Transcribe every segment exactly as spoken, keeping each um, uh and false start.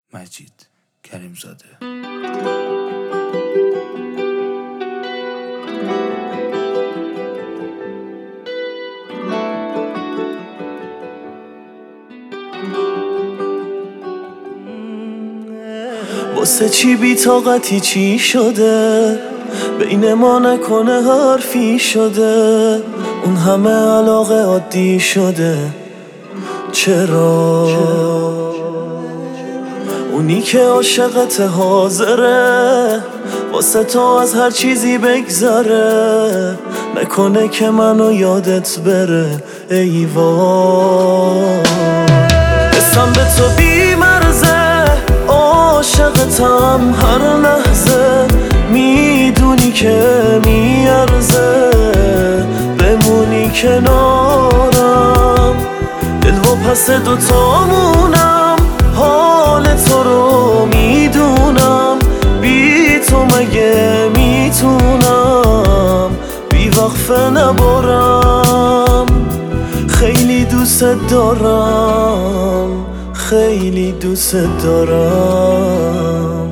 مجید کریمزاده. واسه چی بی‌طاقتی چی شده؟ بین ما نکنه حرفی شده؟ اون همه علاقه عادی شده. چرا؟ اونی که عاشقت حاضره واسه تو از هر چیزی بگذره، نکنه که منو یادت بره. ای وای حسم به تو بی مرزه، عاشقتم هر لحظه، میدونی که میارزه بمونی کنارم. دل و پس دوتامونم، حال تو رو میدونم، بی تو مگه میتونم بی وقفه نبارم. خیلی دوست دارم، خیلی دوست دارم.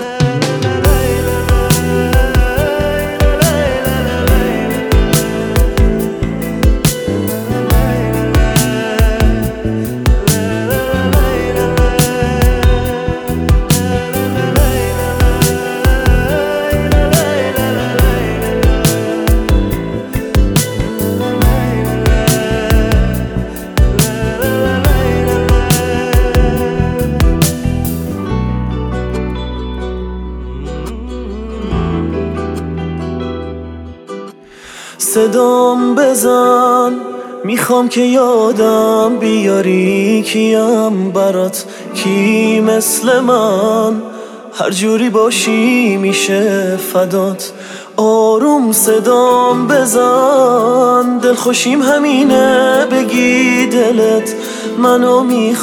صدام بزن، میخوام که یادم بیاری کیم برات، کی مثل من هر جوری باشی میشه فدات. آروم صدام بزن، دل خوشیم همینه بگی دلت منو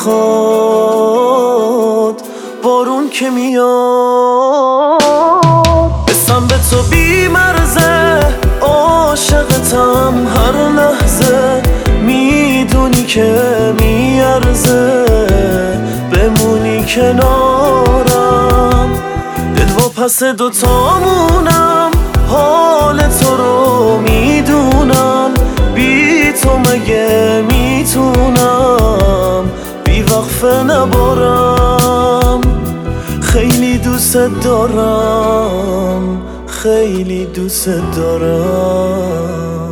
میخواد. بارون که میاد بسم به تو بی مرزه، عاشقتم هر لحظه، میدونی که میارزه بمونی کنارم. دل و پس دوتامونم، حال تو رو میدونم، بی تو مگه میتونم بی وقفه نبارم. خیلی دوست دارم، خیلی دوست دارم.